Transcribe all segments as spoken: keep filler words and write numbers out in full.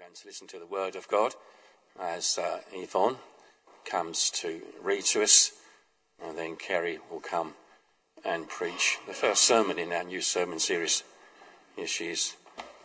going to listen to the Word of God as uh, Yvonne comes to read to us, and then Kerry will come and preach the first sermon in our new sermon series. Here she is.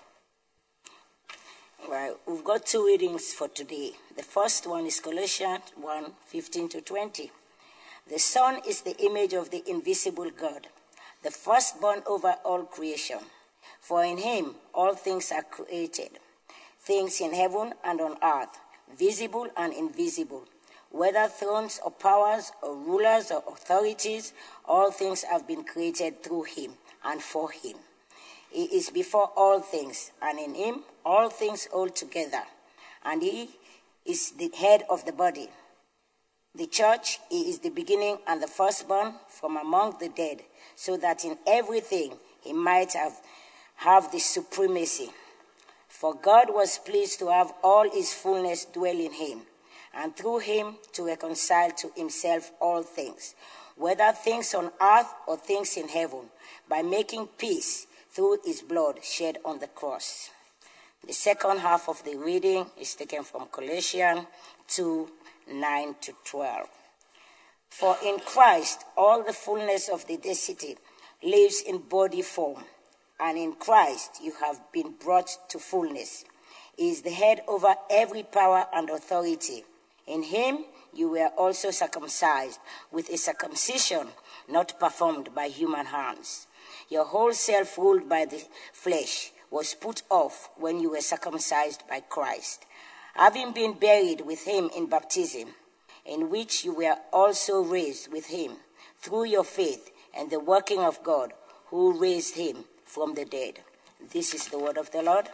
Right, we've got two readings for today. The first one is Colossians one, fifteen to twenty. The Son is the image of the invisible God, the firstborn over all creation. For in him all things are created, things in heaven and on earth, visible and invisible, whether thrones or powers or rulers or authorities, all things have been created through him and for him. He is before all things, and in him all things hold together. And he is the head of the body, the church. He is the beginning and the firstborn from among the dead, so that in everything he might have, have the supremacy. For God was pleased to have all his fullness dwell in him, and through him to reconcile to himself all things, whether things on earth or things in heaven, by making peace through his blood shed on the cross. The second half of the reading is taken from Colossians two, nine to twelve. For in Christ all the fullness of the deity lives in body form, and in Christ you have been brought to fullness. He is the head over every power and authority. In him you were also circumcised with a circumcision not performed by human hands. Your whole self, ruled by the flesh, was put off when you were circumcised by Christ, having been buried with him in baptism, in which you were also raised with him through your faith and the working of God, who raised him from the dead. This is the word of the Lord.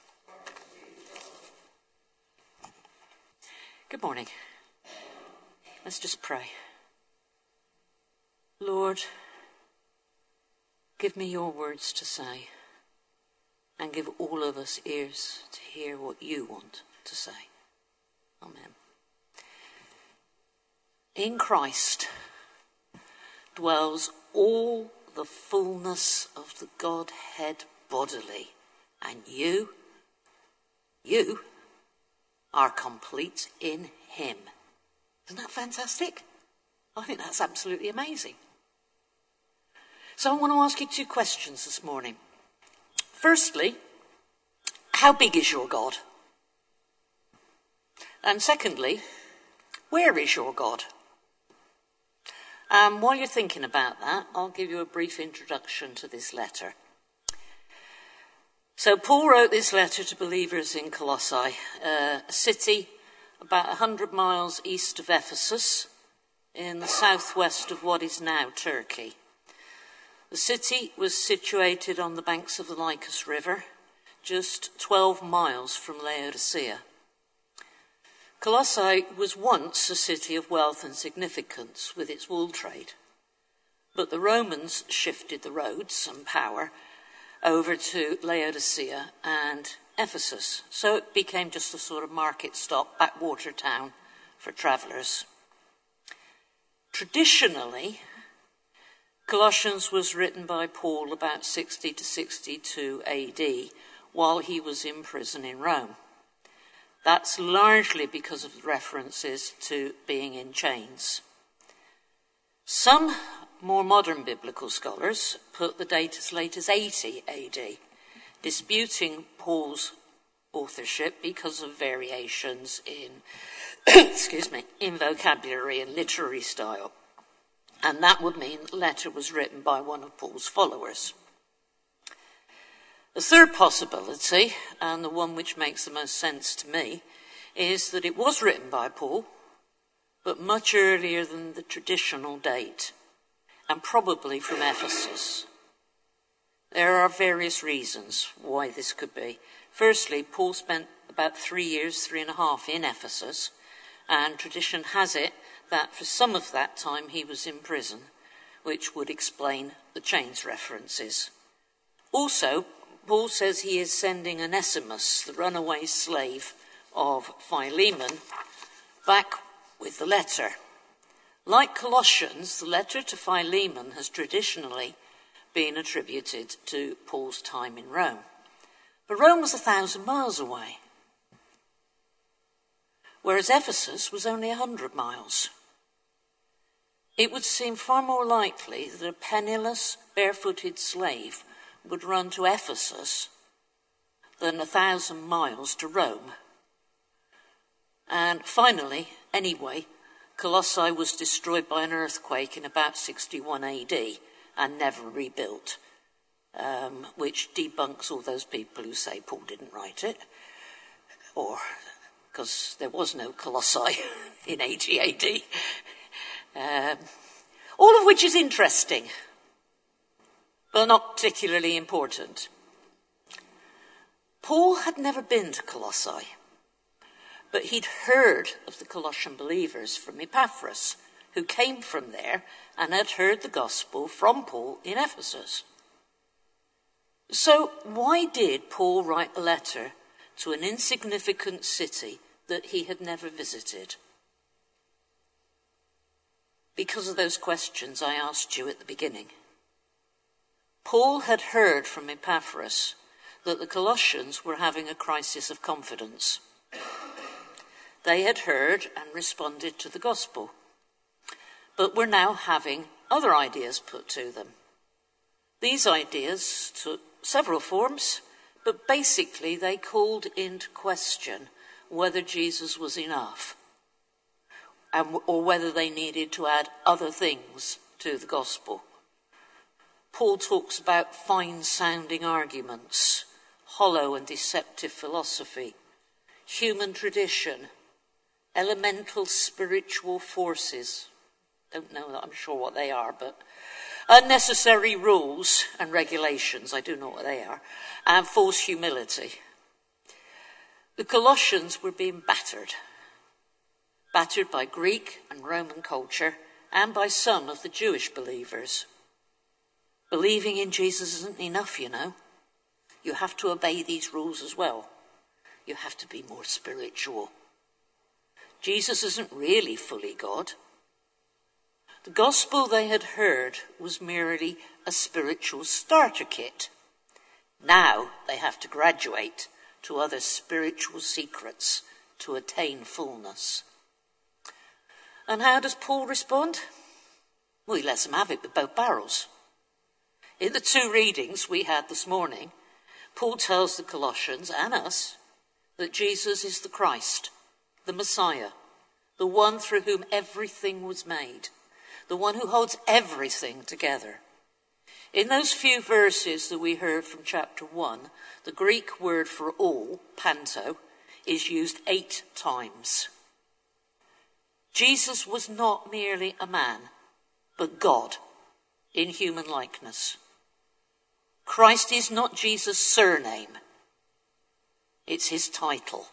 Good morning. Let's just pray. Lord, give me your words to say, and give all of us ears to hear what you want to say. Amen. In Christ dwells all the fullness of the Godhead bodily, and you, you are complete in him. Isn't that fantastic? I think that's absolutely amazing. So I want to ask you two questions this morning. Firstly, how big is your God? And secondly, where is your God? Um, while you're thinking about that, I'll give you a brief introduction to this letter. So Paul wrote this letter to believers in Colossae, uh, a city about one hundred miles east of Ephesus, in the southwest of what is now Turkey. The city was situated on the banks of the Lycus River, just twelve miles from Laodicea. Colossae was once a city of wealth and significance with its wool trade, but the Romans shifted the roads and power over to Laodicea and Ephesus, so it became just a sort of market stop, backwater town for travellers. Traditionally, Colossians was written by Paul about sixty to sixty-two A D while he was in prison in Rome. That's largely because of the references to being in chains. Some more modern biblical scholars put the date as late as eighty A D, disputing Paul's authorship because of variations in, excuse me, in vocabulary and literary style. And that would mean the letter was written by one of Paul's followers. The third possibility, and the one which makes the most sense to me, is that it was written by Paul, but much earlier than the traditional date, and probably from Ephesus. There are various reasons why this could be. Firstly, Paul spent about three years, three and a half in Ephesus, and tradition has it that for some of that time he was in prison, which would explain the chains references. Also, Paul says he is sending Onesimus, the runaway slave of Philemon, back with the letter. Like Colossians, the letter to Philemon has traditionally been attributed to Paul's time in Rome. But Rome was a thousand miles away. whereas Ephesus was only one hundred miles. It would seem far more likely that a penniless, barefooted slave would run to Ephesus than a thousand miles to Rome. And finally, anyway, Colossae was destroyed by an earthquake in about sixty-one A D and never rebuilt, um, which debunks all those people who say Paul didn't write it, or because there was no Colossae in eighty A D. Um, all of which is interesting, but not particularly important. Paul had never been to Colossae, but he'd heard of the Colossian believers from Epaphras, who came from there and had heard the gospel from Paul in Ephesus. So why did Paul write a letter to an insignificant city that he had never visited? Because of those questions I asked you at the beginning. Paul had heard from Epaphras that the Colossians were having a crisis of confidence. They had heard and responded to the gospel, but were now having other ideas put to them. These ideas took several forms, but basically they called into question whether Jesus was enough, and, or whether they needed to add other things to the gospel. Paul talks about fine-sounding arguments, hollow and deceptive philosophy, human tradition, elemental spiritual forces. Don't know that I'm sure what they are, but unnecessary rules and regulations, I do know what they are, and false humility. The Colossians were being battered. Battered by Greek and Roman culture and by some of the Jewish believers. Believing in Jesus isn't enough, you know. You have to obey these rules as well. You have to be more spiritual. Jesus isn't really fully God. The gospel they had heard was merely a spiritual starter kit. Now they have to graduate to other spiritual secrets to attain fullness. And how does Paul respond? Well, he lets them have it with both barrels. In the two readings we had this morning, Paul tells the Colossians and us that Jesus is the Christ, the Messiah, the one through whom everything was made, the one who holds everything together. In those few verses that we heard from chapter one, the Greek word for all, panto, is used eight times. Jesus was not merely a man, but God in human likeness. Christ is not Jesus' surname. It's his title.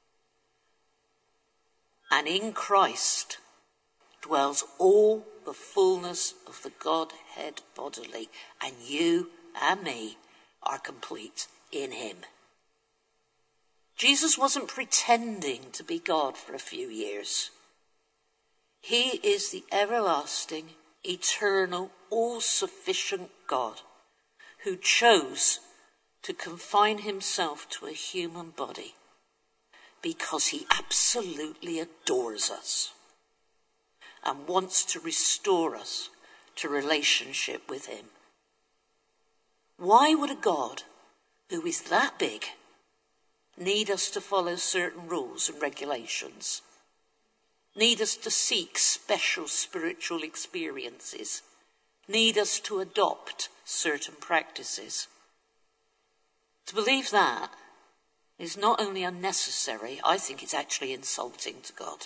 And in Christ dwells all the fullness of the Godhead bodily, and you and me are complete in him. Jesus wasn't pretending to be God for a few years. He is the everlasting, eternal, all-sufficient God who chose to confine himself to a human body because he absolutely adores us and wants to restore us to relationship with him. Why would a God who is that big need us to follow certain rules and regulations? Need us to seek special spiritual experiences? Need us to adopt certain practices? To believe that is not only unnecessary, I think it's actually insulting to God.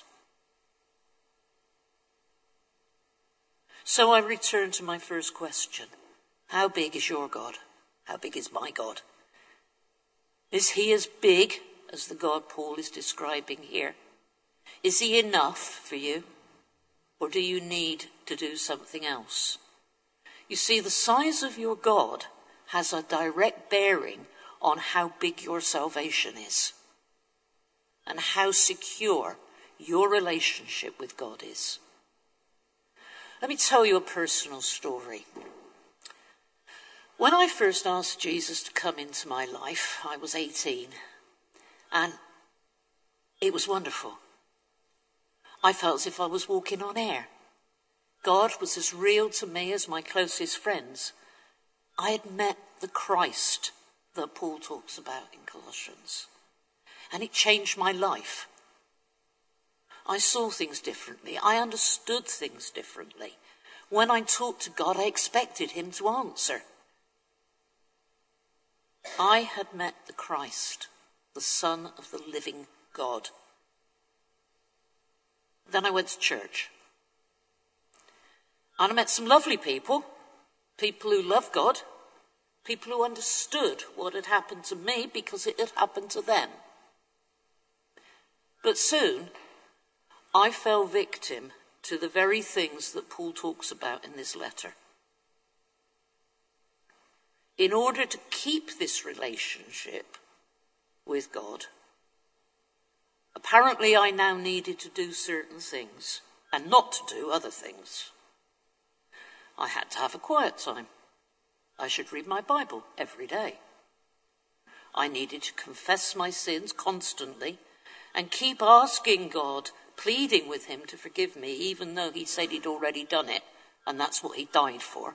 So I return to my first question. How big is your God? How big is my God? Is he as big as the God Paul is describing here? Is he enough for you? Or do you need to do something else? You see, the size of your God has a direct bearing on how big your salvation is and how secure your relationship with God is. Let me tell you a personal story. When I first asked Jesus to come into my life, I was eighteen, and it was wonderful. I felt as if I was walking on air. God was as real to me as my closest friends. I had met the Christ that Paul talks about in Colossians, and it changed my life. I saw things differently. I understood things differently. When I talked to God, I expected him to answer. I had met the Christ, the Son of the living God. Then I went to church. And I met some lovely people, people who love God, people who understood what had happened to me because it had happened to them. But soon, I fell victim to the very things that Paul talks about in this letter. In order to keep this relationship with God, apparently I now needed to do certain things and not to do other things. I had to have a quiet time. I should read my Bible every day. I needed to confess my sins constantly and keep asking God, pleading with him to forgive me, even though he said he'd already done it, and that's what he died for.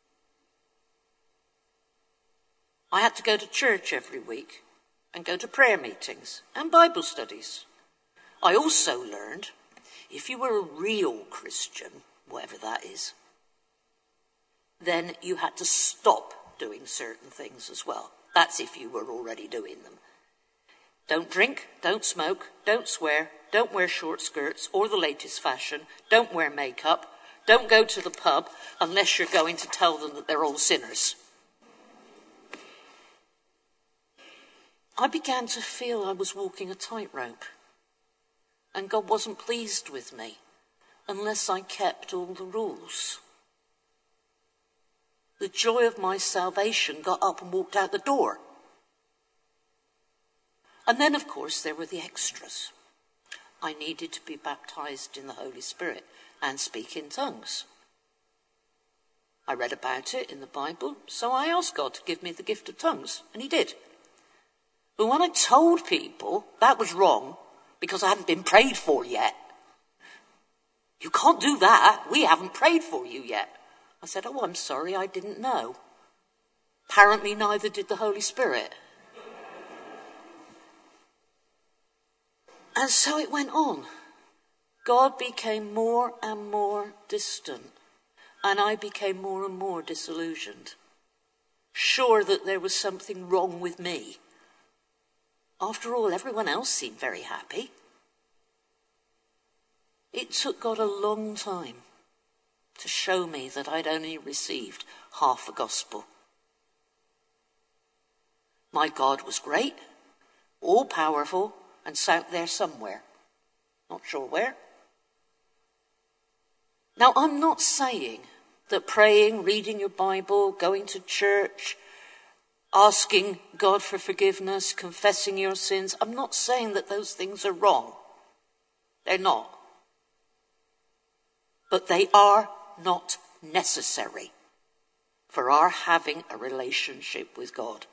I had to go to church every week and go to prayer meetings and Bible studies. I also learned, if you were a real Christian, whatever that is, then you had to stop doing certain things as well. That's if you were already doing them. Don't drink, don't smoke, don't swear, don't wear short skirts or the latest fashion, don't wear makeup, don't go to the pub unless you're going to tell them that they're all sinners. I began to feel I was walking a tightrope, and God wasn't pleased with me unless I kept all the rules. The joy of my salvation got up and walked out the door. And then, of course, there were the extras. I needed to be baptized in the Holy Spirit and speak in tongues. I read about it in the Bible, so I asked God to give me the gift of tongues, and he did. But when I told people that was wrong because I hadn't been prayed for yet, you can't do that, we haven't prayed for you yet. I said, oh, I'm sorry, I didn't know. Apparently neither did the Holy Spirit. And so it went on. God became more and more distant, and I became more and more disillusioned, sure that there was something wrong with me. After all, everyone else seemed very happy. It took God a long time to show me that I'd only received half a gospel. My God was great, all-powerful, and out there somewhere. Not sure where. Now, I'm not saying that praying, reading your Bible, going to church, asking God for forgiveness, confessing your sins, I'm not saying that those things are wrong. They're not. But they are not necessary for our having a relationship with God.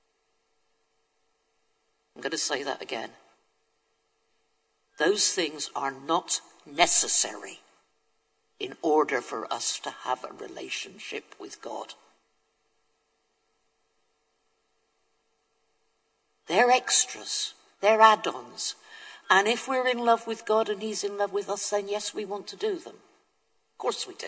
I'm going to say that again. Those things are not necessary in order for us to have a relationship with God. They're extras. They're add-ons. And if we're in love with God and he's in love with us, then yes, we want to do them. Of course we do.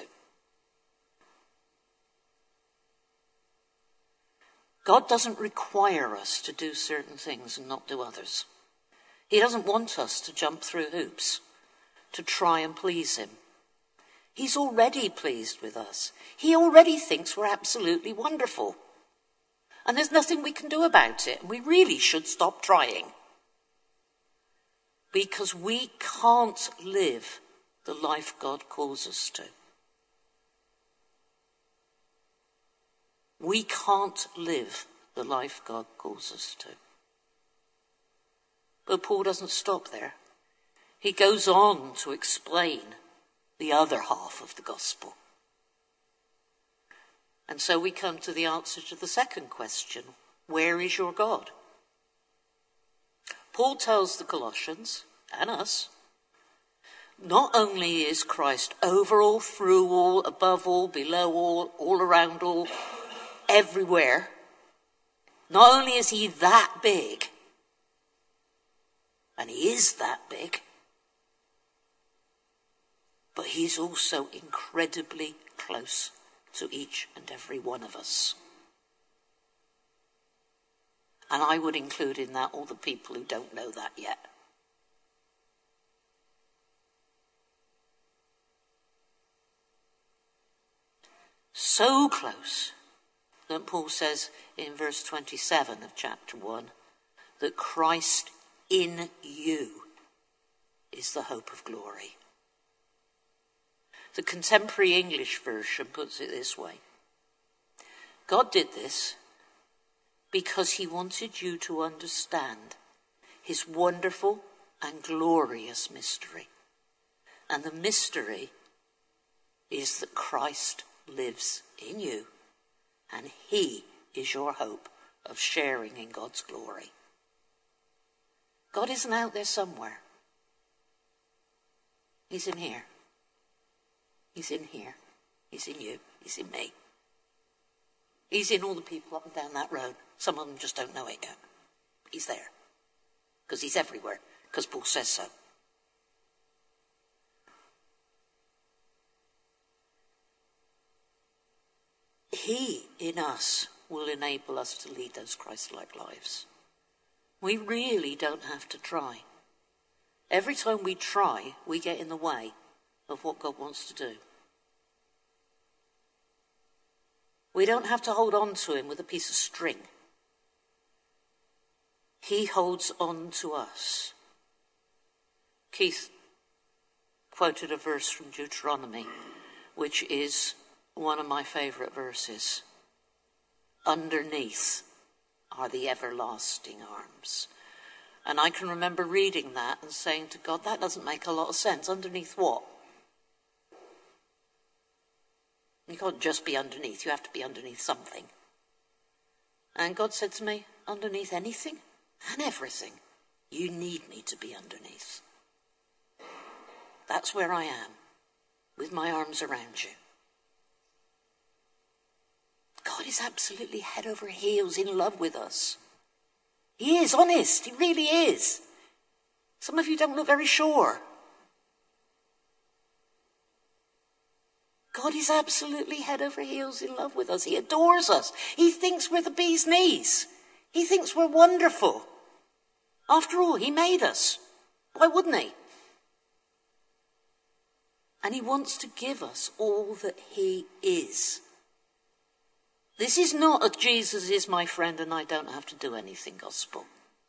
God doesn't require us to do certain things and not do others. He doesn't want us to jump through hoops to try and please him. He's already pleased with us. He already thinks we're absolutely wonderful. And there's nothing we can do about it. We really should stop trying. Because we can't live the life God calls us to. We can't live the life God calls us to. But Paul doesn't stop there. He goes on to explain the other half of the gospel. And so we come to the answer to the second question. Where is your God? Paul tells the Colossians, and us, not only is Christ over all, through all, above all, below all, all around all, everywhere, not only is he that big, and he is that big, but he's also incredibly close to each and every one of us. And I would include in that all the people who don't know that yet. So close that Paul says in verse twenty-seven of chapter one that Christ in you is the hope of glory. The Contemporary English Version puts it this way: God did this because he wanted you to understand his wonderful and glorious mystery. And the mystery is that Christ lives in you, and he is your hope of sharing in God's glory. God isn't out there somewhere. He's in here. He's in here. He's in you. He's in me. He's in all the people up and down that road. Some of them just don't know it yet. He's there. Because he's everywhere. Because Paul says so. He in us will enable us to lead those Christ-like lives. We really don't have to try. Every time we try, we get in the way of what God wants to do. We don't have to hold on to him with a piece of string. He holds on to us. Keith quoted a verse from Deuteronomy, which is one of my favourite verses. Underneath are the everlasting arms. And I can remember reading that and saying to God, that doesn't make a lot of sense. Underneath what? You can't just be underneath. You have to be underneath something. And God said to me, underneath anything and everything, you need me to be underneath. That's where I am, with my arms around you. God is absolutely head over heels in love with us. He is, honest, he really is. Some of you don't look very sure. God is absolutely head over heels in love with us. He adores us. He thinks we're the bee's knees. He thinks we're wonderful. After all, he made us. Why wouldn't he? And he wants to give us all that he is. This is not a Jesus is my friend and I don't have to do anything gospel.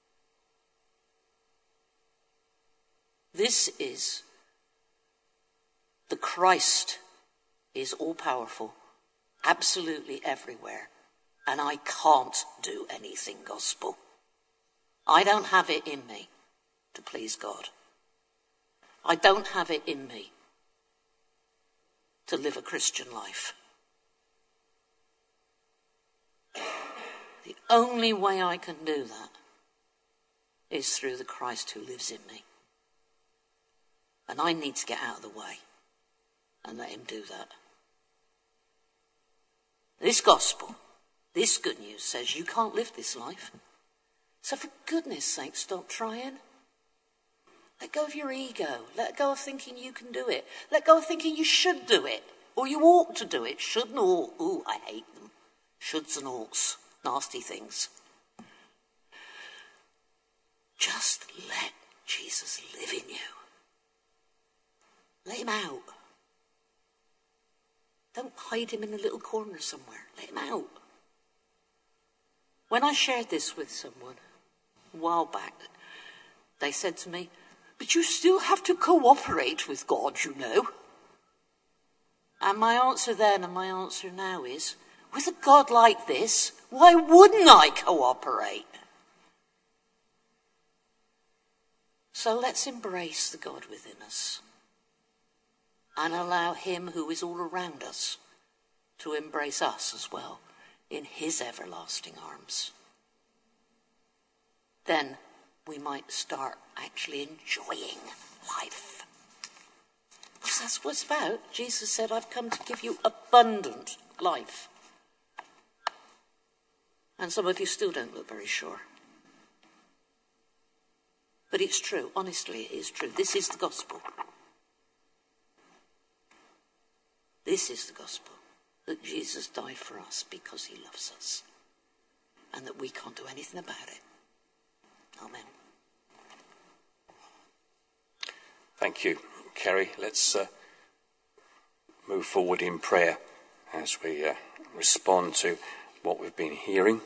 This is the Christ is all-powerful, absolutely everywhere, and I can't do anything gospel. I don't have it in me to please God. I don't have it in me to live a Christian life. The only way I can do that is through the Christ who lives in me. And I need to get out of the way and let him do that. This gospel, this good news says you can't live this life. So for goodness sake, stop trying. Let go of your ego. Let go of thinking you can do it. Let go of thinking you should do it. Or you ought to do it. Should and ought. Ooh, I hate them. Shoulds and oughts. Nasty things. Just let Jesus live in you. Let him out. Don't hide him in a little corner somewhere. Let him out. When I shared this with someone a while back, they said to me, but you still have to cooperate with God, you know. And my answer then and my answer now is, with a God like this, why wouldn't I cooperate? So let's embrace the God within us and allow him who is all around us to embrace us as well in his everlasting arms. Then we might start actually enjoying life. because that's what it's about. Jesus said, I've come to give you abundant life. And some of you still don't look very sure. But it's true. Honestly, it is true. This is the gospel. This is the gospel. That Jesus died for us because he loves us. And that we can't do anything about it. Amen. Thank you, Kerry. Let's uh, move forward in prayer as we uh, respond to what we've been hearing.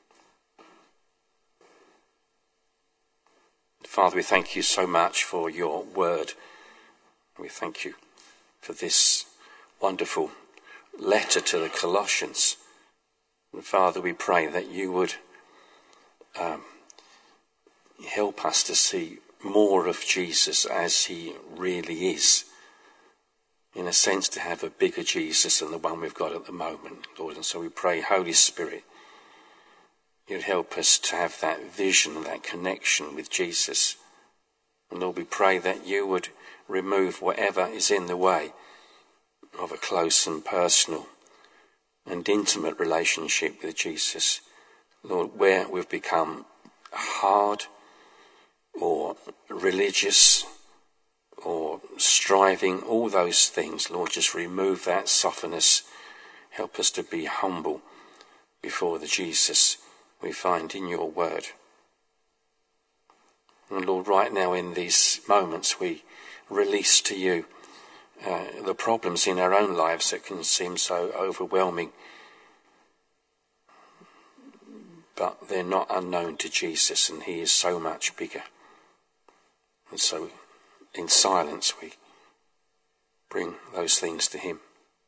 Father, we thank you so much for your word. We thank you for this wonderful letter to the Colossians. And Father, we pray that you would um, help us to see more of Jesus as he really is. In a sense, to have a bigger Jesus than the one we've got at the moment, Lord. And so we pray, Holy Spirit, you'd help us to have that vision, that connection with Jesus. And Lord, we pray that you would remove whatever is in the way of a close and personal and intimate relationship with Jesus. Lord, where we've become hard or religious or striving, all those things, Lord, just remove that, soften us, help us to be humble before the Jesus we find in your word. And Lord, right now in these moments we release to you uh, the problems in our own lives that can seem so overwhelming, but they're not unknown to Jesus, and he is so much bigger. And so in silence we bring those things to him.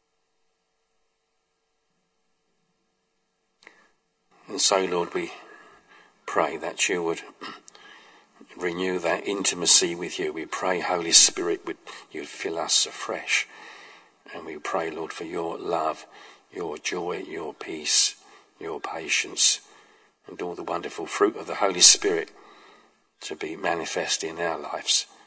And so, Lord, we pray that you would renew that intimacy with you. We pray, Holy Spirit, would you'd fill us afresh. And we pray, Lord, for your love, your joy, your peace, your patience, and all the wonderful fruit of the Holy Spirit to be manifest in our lives.